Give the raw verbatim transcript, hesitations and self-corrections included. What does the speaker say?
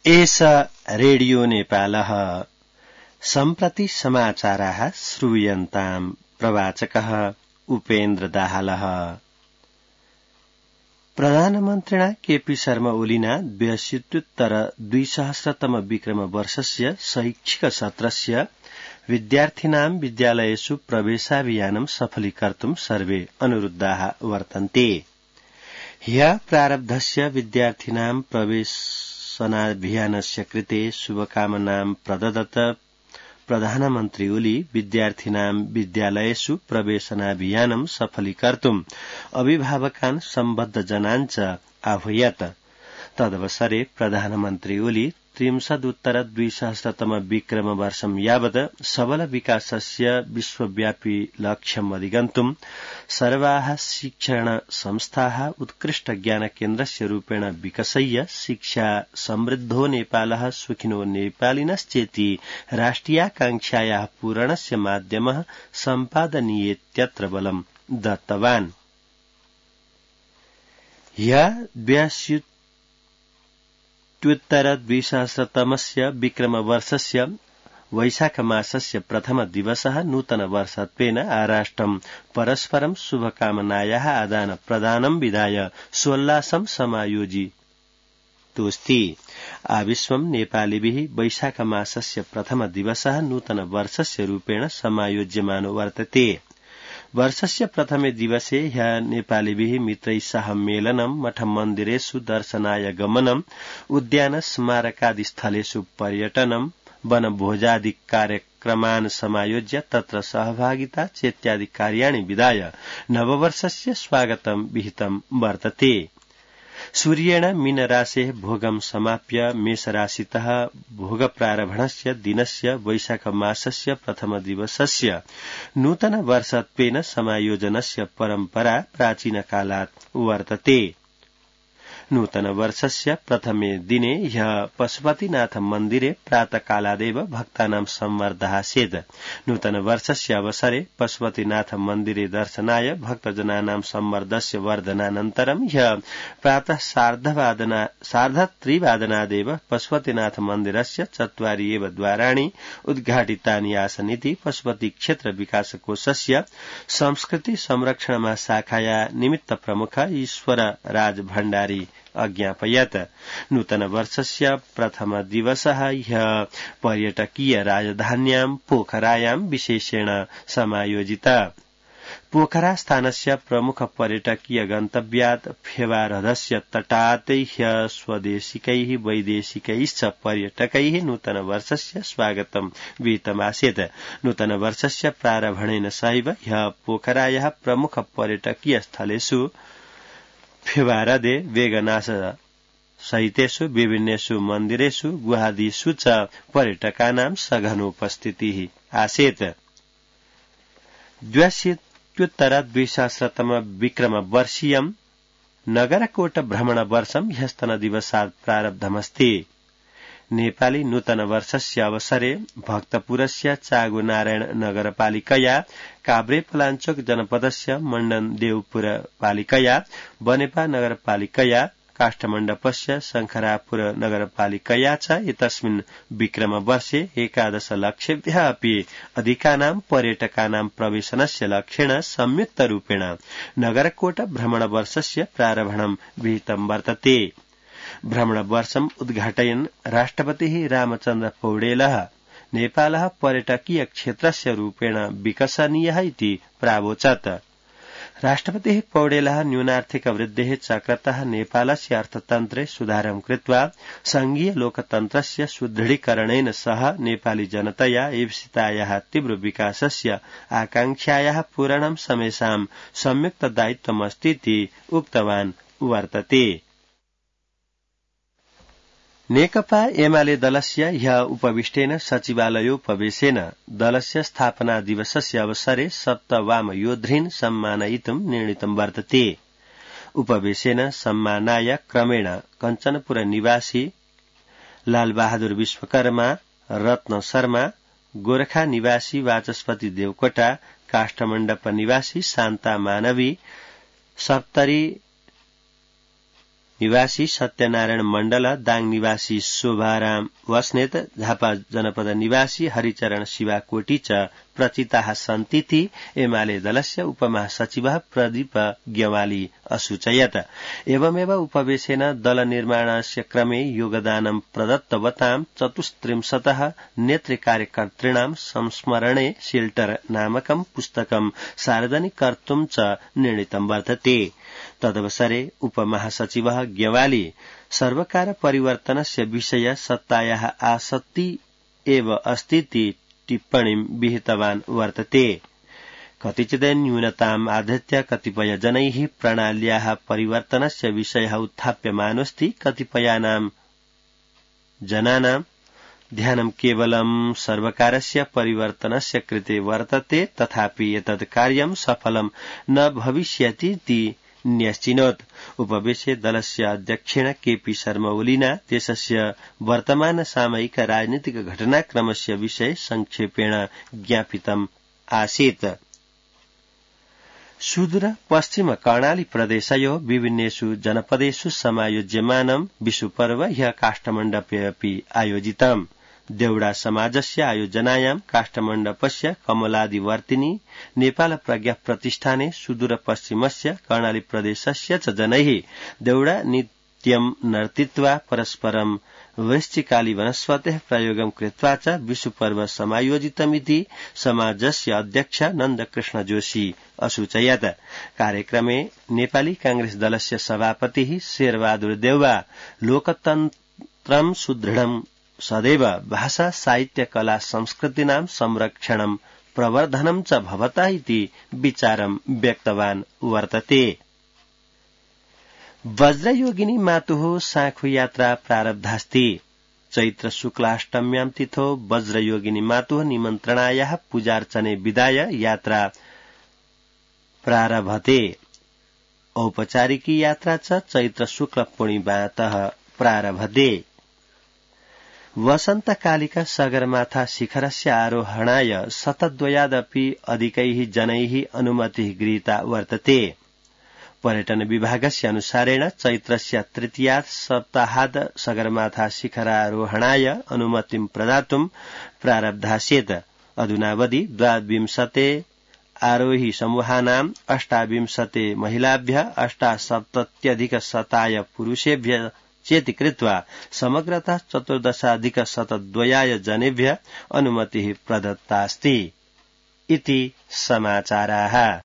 एष रेडियो नेपालः सम्प्रति समाचाराः श्रूयन्ताम् प्रवाचकः उपेन्द्र दाहालः। प्रधानमन्त्रिणा केपी शर्मा ओलिना द्व्यशीत्युत्तर द्विसहस्रतम विक्रम वर्षस्य शैक्षिक सत्रस्य विद्यार्थिनां विद्यालयेषु प्रवेशाभियानं सफलीकर्तुं सर्वे अनुरुद्धाः वर्तन्ते। ह्यः प्रारब्धस्य विद्यार्थिनां प्रवेशनाभियानस्य कृते शुभकामनां प्रददत प्रधानमन्त्री ओली विद्यार्थिनां विद्यालयेषु प्रवेशनाभियानं सफलीकर्तुं अभिभावकान् सम्बद्धजनान् च आह्वयत्। तदवसरे प्रधानमन्त्री ओली त्रिंशदुत्तर द्विसहस्रतम विक्रम वर्षं यावत् सबल विकासस्य विश्वव्यापी लक्ष्यम् अधिगन्तुं सर्वाः शिक्षण संस्थाः उत्कृष्ट ज्ञान केन्द्रस्य रूपेण विकसय्य शिक्षा समृद्धो नेपालः सुखिनो नेपालिनश्चेति राष्ट्रियाकांक्षायाः पूरणस्य माध्यमः सम्पादनीयेत्यत्र बलं दत्तवान्। ह्यः उत्तर द्विसहस्रतमस्य विक्रम वर्षस्य वैशाख मासस्य प्रथम दिवसः नूतन वर्षत्वेन आराष्ट्रं परस्परं शुभकामनायाः आदान प्रदानं विधाय सोल्लासं समायोजितोऽस्ति। आविश्वं नेपालिभिः वैशाख मासस्य प्रथम दिवसः नूतन वर्षस्य रूपेण समायोज्यमानो वर्तते। वर्षस्य प्रथमे दिवसे ह्यः नेपालिभिः मित्रैः सह मेलनं मठ मन्दिरेषु दर्शनाय गमनम् उद्यान स्मारकादि स्थलेषु पर्यटनं वनभोजादि कार्यक्रमान् समायोज्य तत्र सहभागिता चेत्यादि कार्याणि विधाय नववर्षस्य स्वागतं विहितं वर्तते। सूर्येण मीनराशेः भोगं समाप्य मेषराशितः भोगप्रारम्भणस्य दिनस्य वैशाख मासस्य प्रथम दिवसस्य नूतन वर्षत्वेन समायोजनस्य परम्परा प्राचीनकालात् वर्तते। नूतन वर्षस्य प्रथमे दिने ह्यः पशुपतिनाथ मन्दिरे प्रातःकालादेव भक्तानां सम्मर्दः आसीत्। नूतन वर्षस्य अवसरे पशुपतिनाथ मन्दिरे दर्शनाय भक्तजनानां सम्मर्दस्य वर्धनानन्तरं ह्यः प्रातः सार्धवादना सार्धत्रिवादनादेव पशुपतिनाथ मन्दिरस्य चत्वारि एव द्वाराणि उद्घाटितानि आसन् इति पशुपति क्षेत्र विकास कोषस्य संस्कृति संरक्षण महाशाखाया निमित्त प्रमुख ईश्वर राज भण्डारी अज्ञापयत्। नूतन वर्षस्य प्रथम दिवसः ह्यः पर्यटकीय राजधान्यां पोखरायां विशेषेण समायोजितः। पोखरा स्थानस्य प्रमुख पर्यटकीय गन्तव्यात् फेवा ह्रदस्य तटात् ह्यः स्वदेशिकैः वैदेशिकैश्च पर्यटकैः नूतन वर्षस्य स्वागतं विहितमासीत्। नूतन वर्षस्य प्रारम्भणेन सहैव ह्यः पोखरायाः प्रमुख पर्यटकीय स्थलेषु फेवारदे वेगनाश सहितेषु विभिन्नेषु मन्दिरेषु गुहादिषु च पर्यटकानां सघनोपस्थितिः आसीत्। द्व्यशीत्युत्तर द्विसहस्रतम विक्रम वर्षीयं नगरकोट भ्रमण वर्षं ह्यस्तनदिवसात् प्रारब्धमस्ति। नेपाली नूतन वर्षस्य अवसरे भक्तपुरस्य चागुनारायण नगरपालिकया काभ्रेपलाञ्चोक जनपदस्य मण्डनदेवपुर पालिकया बनेपा नगरपालिकया काष्ठमण्डपस्य शङ्खरापुर नगरपालिकया च एतस्मिन् विक्रम वर्षे एकादश लक्षेभ्यः अपि अधिकानां पर्यटकानां प्रवेशनस्य लक्ष्येण संयुक्तरूपेण नगरकोट भ्रमण वर्षस्य प्रारम्भणं विहितं वर्तते। भ्रमण वर्षम् उद्घाटयन् राष्ट्रपतिः रामचन्द्र पौडेलः नेपालः पर्यटकीय क्षेत्रस्य रूपेण विकसनीयः इति प्रावोचत्। राष्ट्रपतिः पौडेलः न्यूनार्थिक वृद्धेः चक्रतः नेपालस्य अर्थतन्त्रे सुधारं कृत्वा संघीय लोकतन्त्रस्य सुदृढीकरणेन सह नेपाली जनतया एप्सितायाः तीव्र विकासस्य आकांक्षायाः पूरणं समेषां संयुक्त दायित्वमस्तीति उक्तवान् वर्तते। नेकपा एमाले दलस्य ह्यः उपविष्टेन सचिवालयोपवेशेन दलस्य स्थापना दिवसस्य अवसरे सप्तवामयोधॄन् सम्मानयितुं निर्णीतं वर्तते। उपवेशेन सम्मानाय क्रमेण कञ्चनपुर निवासी लालबहादुर विश्वकर्मा, रत्न शर्मा, गोरखा निवासी वाचस्पति देवकोटा, काष्ठमण्डप निवासी शान्ता मानवी, सप्तरी निवासी सत्यनारायण मण्डल, दाङ निवासी शोभाराम बस्नेत, झापा जनपद निवासी हरिचरण शिवाकोटी च प्रचिताः सन्तीति एमाले दलस्य उपमहासचिवः प्रदीप ग्यवाली असूचयत्। एवमेव उपवेशेन दल निर्माणस्य क्रमे योगदानं प्रदत्तवतां चतुस्त्रिंशतः नेतृकार्यकर्तॄणां संस्मरणे शेल्टर नामकं पुस्तकं सार्वजनिकर्तुं च निर्णीतं वर्तते। तदवसरे उपमहासचिवः ग्यवाली सर्वकार परिवर्तनस्य विषय सत्तायाः आसक्ति एव अस्तीति टिप्पणीं विहितवान् वर्तते। कतिचित् न्यूनताम् आधृत्य कतिपय जनैः प्रणाल्याः परिवर्तनस्य विषयः उत्थाप्यमानोऽस्ति। कतिपयानां जनानां ध्यानं केवलं सर्वकारस्य परिवर्तनस्य कृते वर्तते, तथापि एतत् कार्यं सफलं न भविष्यतीति न्यश्चिनोत्। उपवेशे दलस्य अध्यक्षेण केपी शर्मा ओलीना देशस्य वर्तमान सामयिक राजनीतिक घटनाक्रमस्य विषये संक्षेपेण ज्ञापितम् आसीत्। सुदूर पश्चिम कर्णाली प्रदेशयो विभिन्नेषु जनपदेषु समायोज्यमानं विशुपर्व ह्यः काष्ठमण्डपे अपि आयोजितम्। देउडा समाजस्य आयोजनायां काष्ठमण्डपस्य कमलादिवर्तिनी नेपाल प्रज्ञा प्रतिष्ठाने सुदूर पश्चिमस्य कर्णाली प्रदेशस्य च जनैः देउडा नित्यं नर्तित्वा परस्परं वृश्चिकाली वनस्पतेः प्रयोगं कृत्वा च विशुपर्व समायोजितमिति समाजस्य अध्यक्ष नन्दकृष्ण जोशी असूचयत्। कार्यक्रमे नेपाली कांग्रेस दलस्य सभापतिः शेरबहादुर देउवा लोकतन्त्रं सुदृढं सदैव भाषा साहित्य कला संस्कृतीनां संरक्षणं प्रवर्धनं च भवता इति विचारं व्यक्तवान् वर्तते। वज्रयोगिनी मातुः साँखु यात्रा प्रारब्धास्ति। चैत्र शुक्लाष्टम्यां तिथौ वज्रयोगिनी मातुः निमन्त्रणायाः पूजार्चने विदाय यात्रा प्रारभते। औपचारिकी यात्रा च चैत्र शुक्ल पूर्णिमातः प्रारभते। वसन्तकालिका सगरमाथा शिखरस्य आरोहणाय शतद्वयादपि अधिकैः जनैः अनुमतिः गृहीता वर्तते। पर्यटन विभागस्य अनुसारेण चैत्रस्य तृतीयात् सप्ताहात् सगरमाथा शिखरारोहणाय अनुमतिं प्रदातुं प्रारब्धास्येत्। अधुनावधि द्वाविंशते आरोही समूहानाम् अष्टाविंशते महिलाभ्यः अष्टासप्तत्यधिक शताय पुरुषेभ्यः चेति कृत्वा समग्रतः चतुर्दशाधिक शतद्वयाय जनेभ्यः अनुमतिः प्रदत्तास्ति इति समाचाराः।